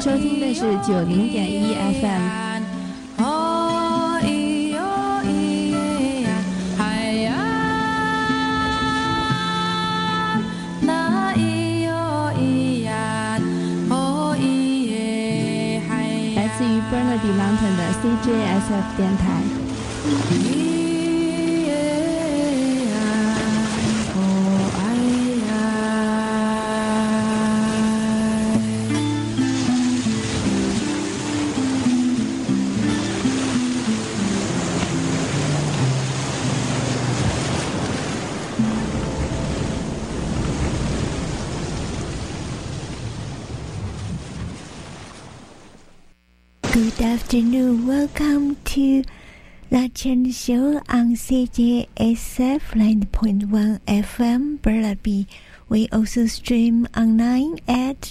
收听的是90.1 FM。Burnaby Mountain 的 CJSF 电台。 Good afternoon. Welcome to the Chen Show on CJSF 90.1 FM Burnaby. We also stream online at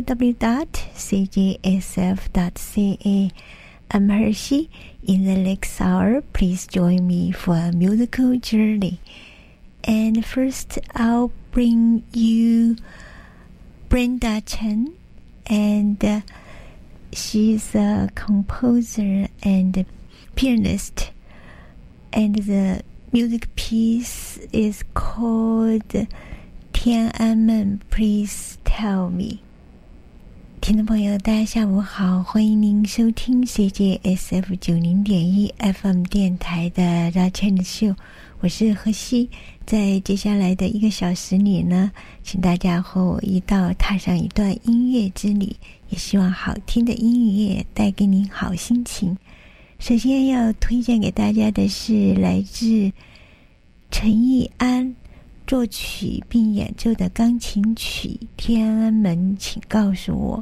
www.cjsf.ca. I'm Hershey. In the next hour, please join me for a musical journey. And first, I'll bring you Brenda Chen and she's a composer and pianist, and the music piece is called 天安门 Please Tell Me。 听众朋友大家下午好，欢迎您收听 CJSF 90.1 FM 电台的拉千秀，我是何西。在接下来的1个小时里呢，请大家和我一道踏上一段音乐之旅，也希望好听的音乐带给您好心情。首先要推荐给大家的是来自陈奕安作曲并演奏的钢琴曲《天安门请告诉我》。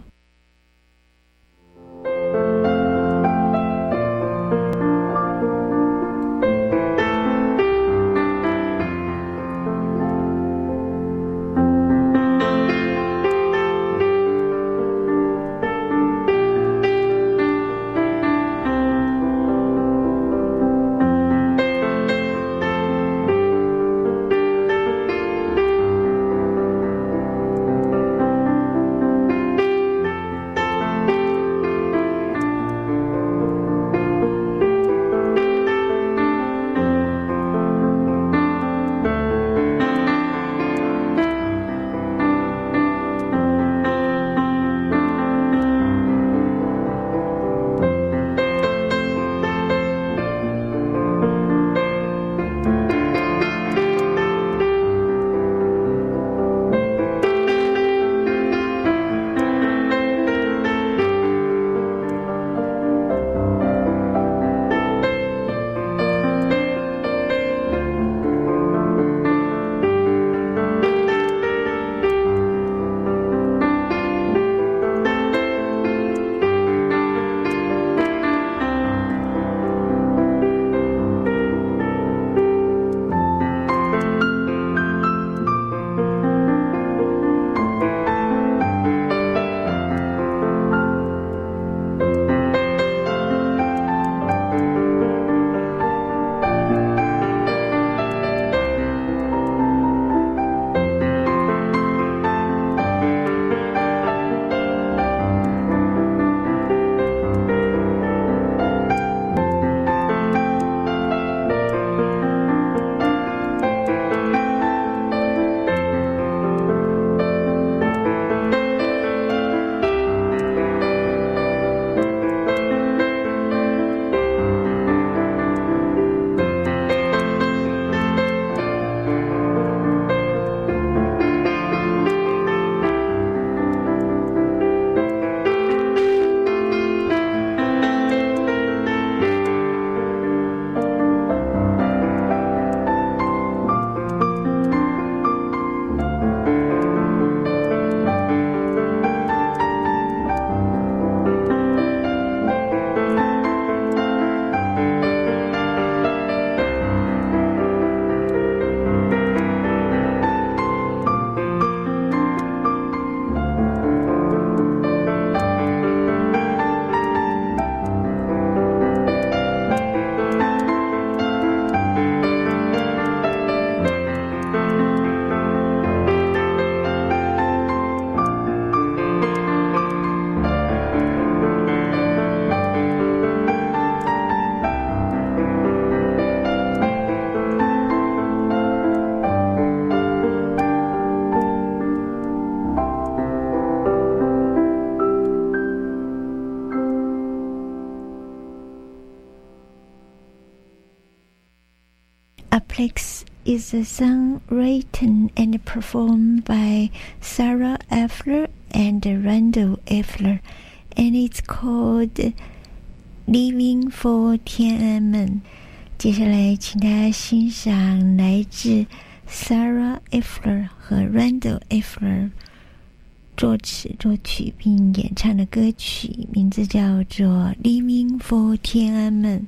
X is a song written and performed by Sarah Effler and Randall Effler, and it's called Living for 天安门。接下来请大家欣赏来自 Sarah Effler 和 Randall Effler 作词作曲并演唱的歌曲，名字叫做 Living for 天安门。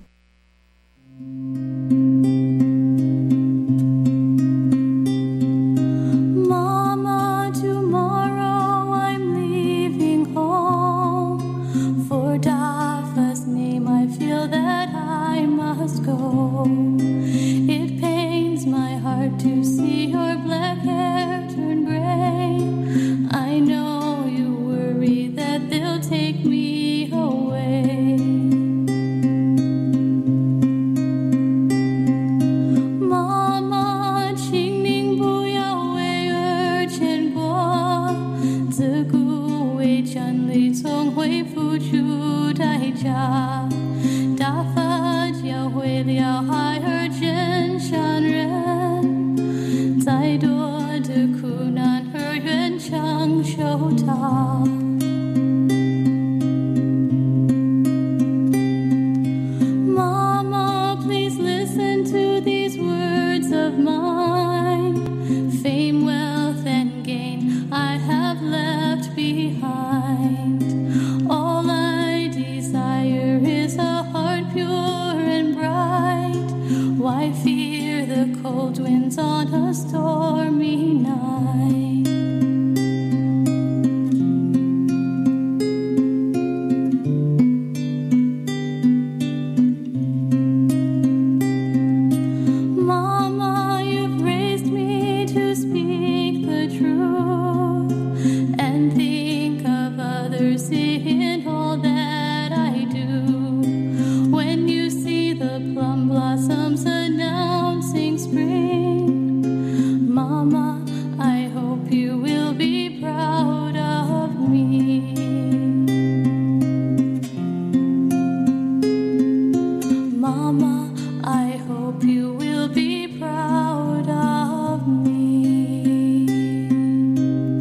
Mama, tomorrow I'm leaving home. For Dafa's name I feel that I must go. It pains my heart to see your black hair turn gray. I know you worry that they'll take me away. Mama, 请您不要为儿牵挂，自古为真理从未付出代价。大法教会了孩儿真善人，再多的苦难儿愿承受它。Mama, please listen to these words of mine. Fame, wealth, and gain I have left behind. All I desire is a heart pure and bright. Why fear the cold winds on a stormy night? Mama, you've raised me to speak the truth and think of others in all that I do. When you see the plum blossoms announcing spring, Mama, I hope you will be proud of me. Mama, I hope you will be proud of me.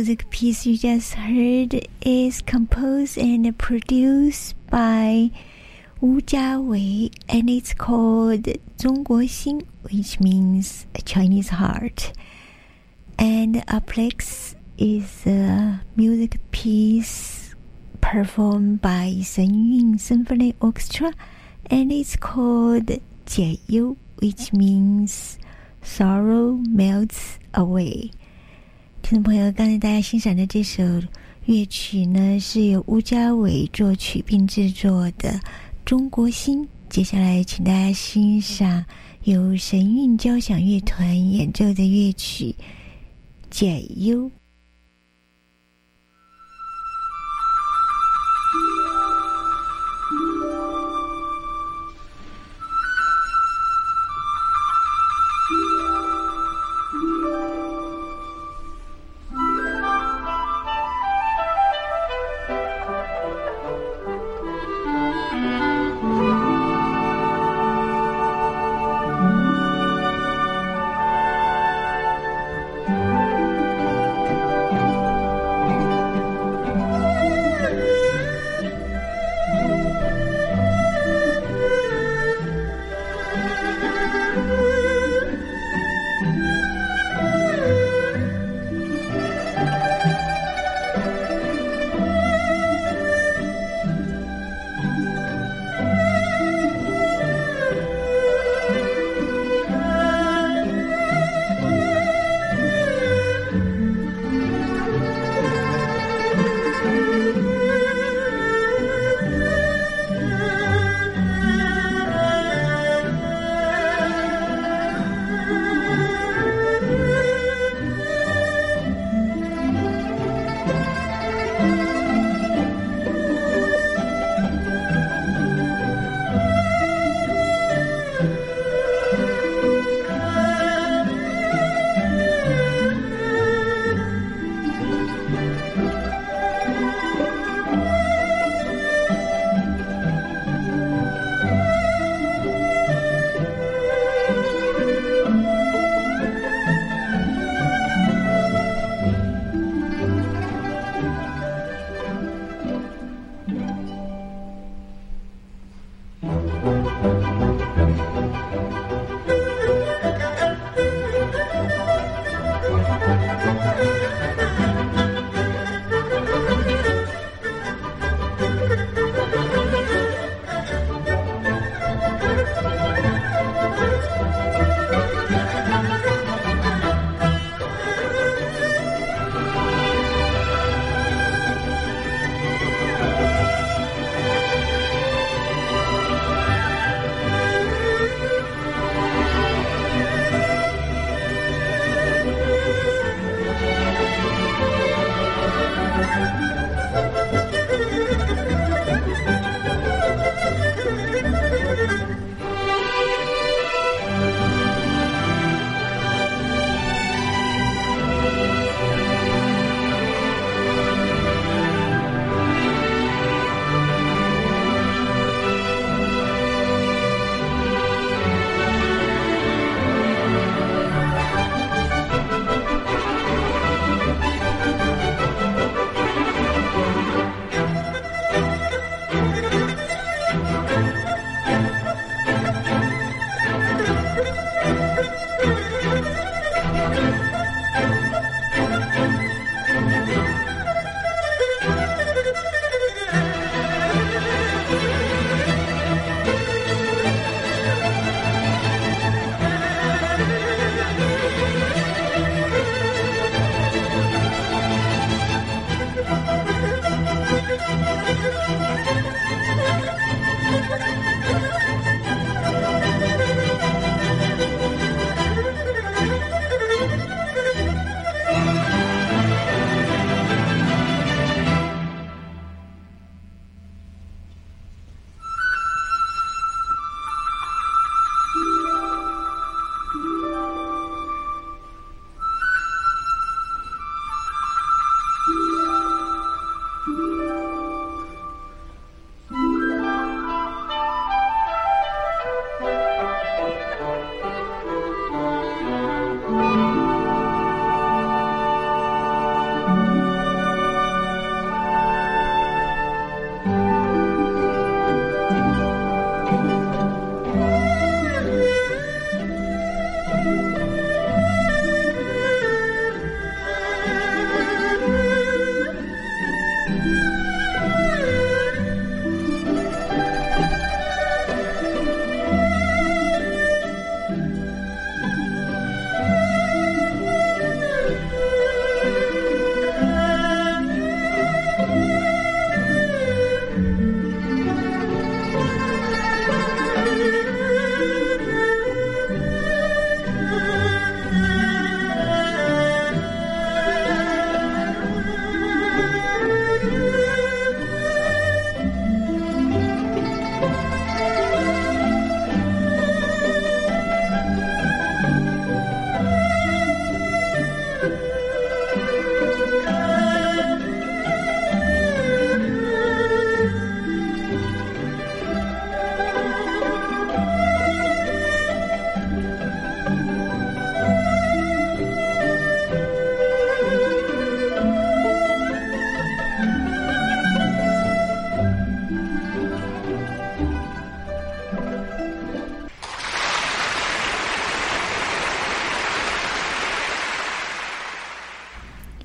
music piece you just heard is composed and produced by Wu Jiawei, and it's called 中国心, which means a Chinese heart. And up next is a music piece performed by Shen Yun Symphony Orchestra, and it's called 解忧, which means sorrow melts away. 听众朋友，刚才大家欣赏的这首乐曲呢，是由乌家伟作曲并制作的《中国心》。接下来请大家欣赏由神韵交响乐团演奏的乐曲《解忧》。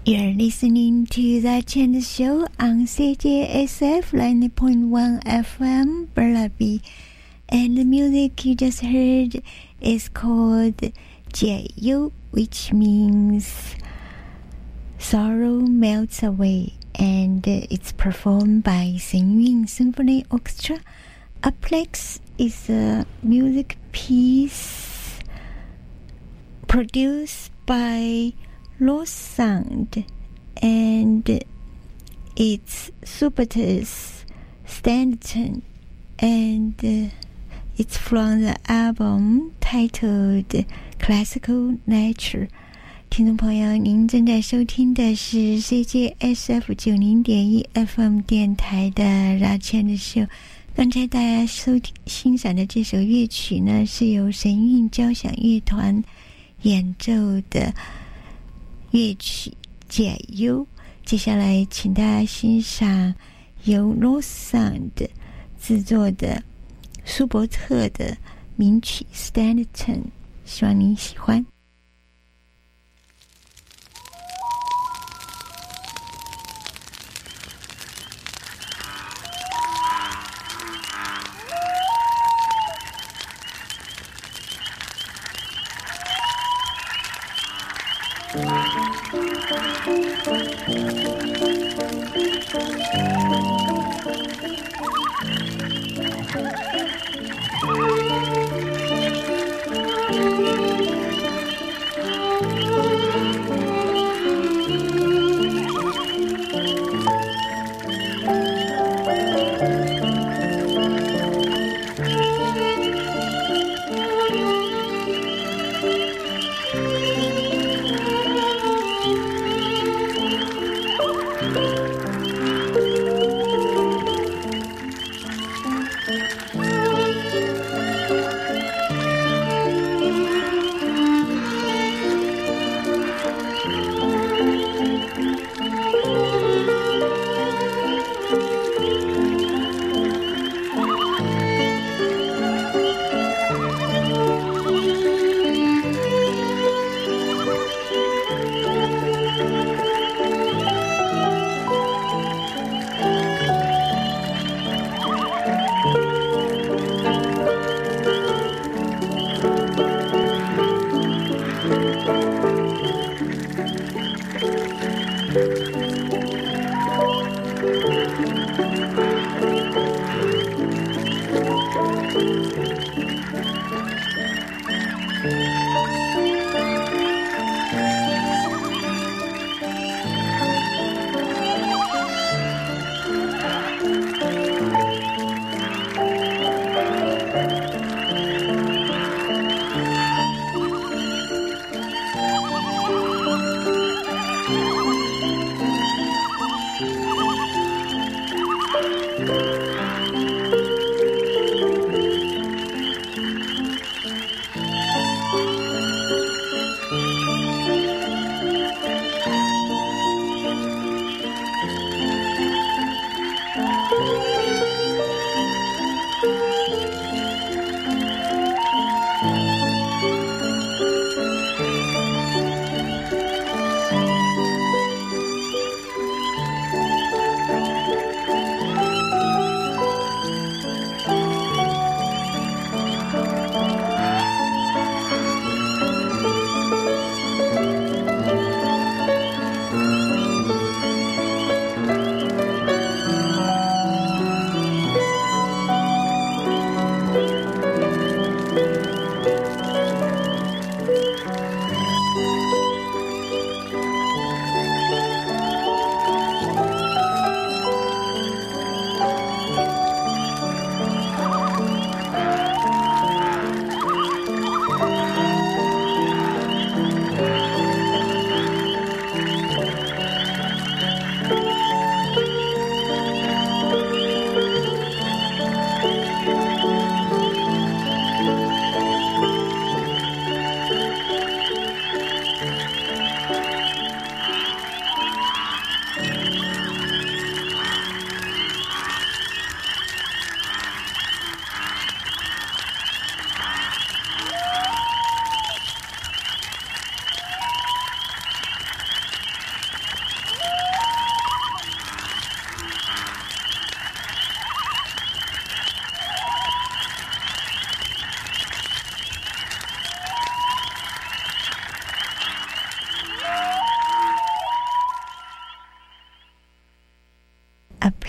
You're listening to The Channel Show on CJSF 90.1 FM Burnaby, and the music you just heard is called 解忧, which means sorrow melts away, and it's performed by Sengyun Symphony Orchestra. Up next is a music piece produced by Lost Sound, and it's Subitus Stanton, and it's from the album titled Classical Nature. 听众朋友，您正在收听的是 CJSF 90.1 FM 电台的拉纤的秀。刚才大家欣赏的这首乐曲呢，是由神韵交响乐团演奏的乐曲解忧。接下来请大家欣赏由 Lost Sound 制作的舒伯特的名曲 Stanton， 希望您喜欢。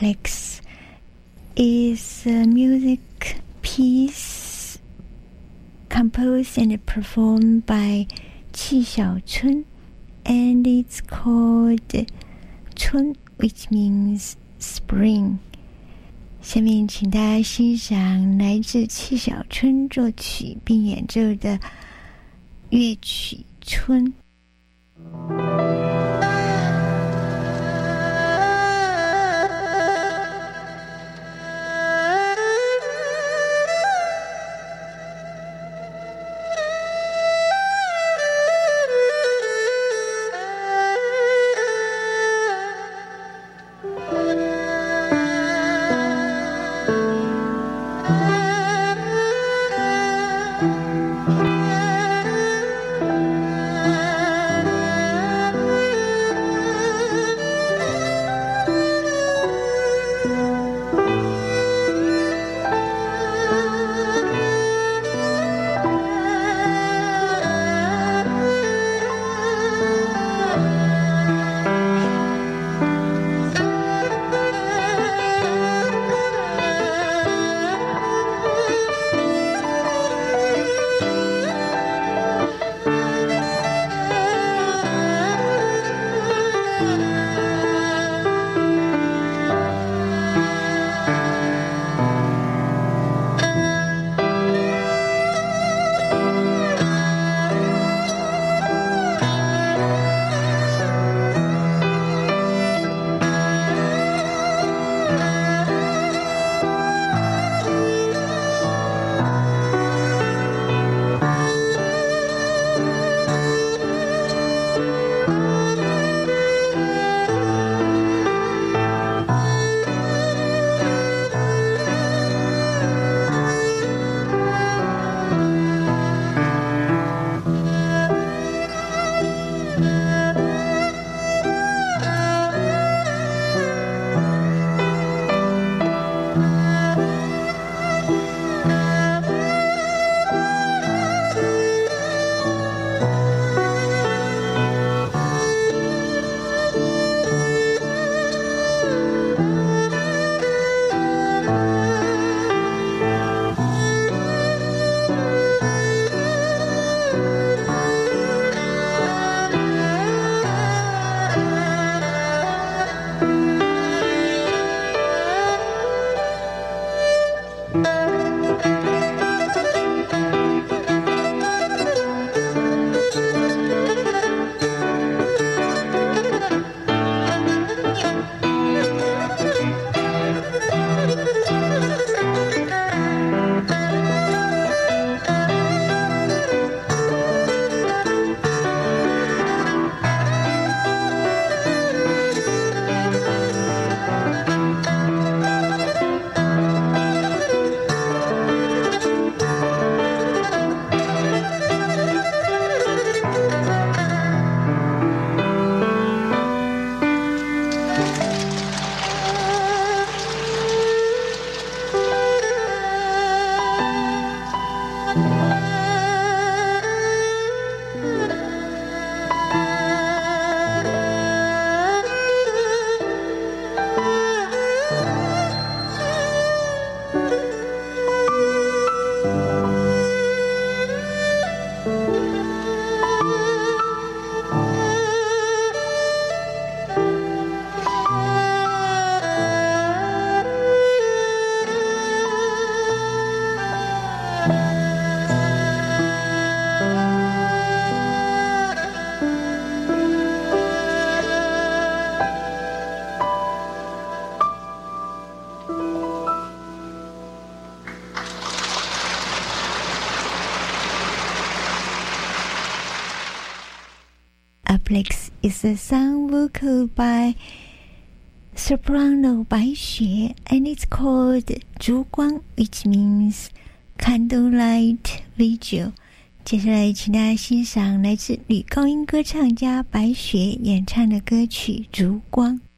Aplex is a music piece composed and performed by 戚小春 and it's called 春 which means spring。 下面请大家欣赏来自戚小春作曲并演奏的乐曲《春》。Aplex is a song vocal by soprano 白雪 and it's called 烛光 which means candlelight vigil。 接下来请大家欣赏来自女高音歌唱家白雪演唱的歌曲《烛光》。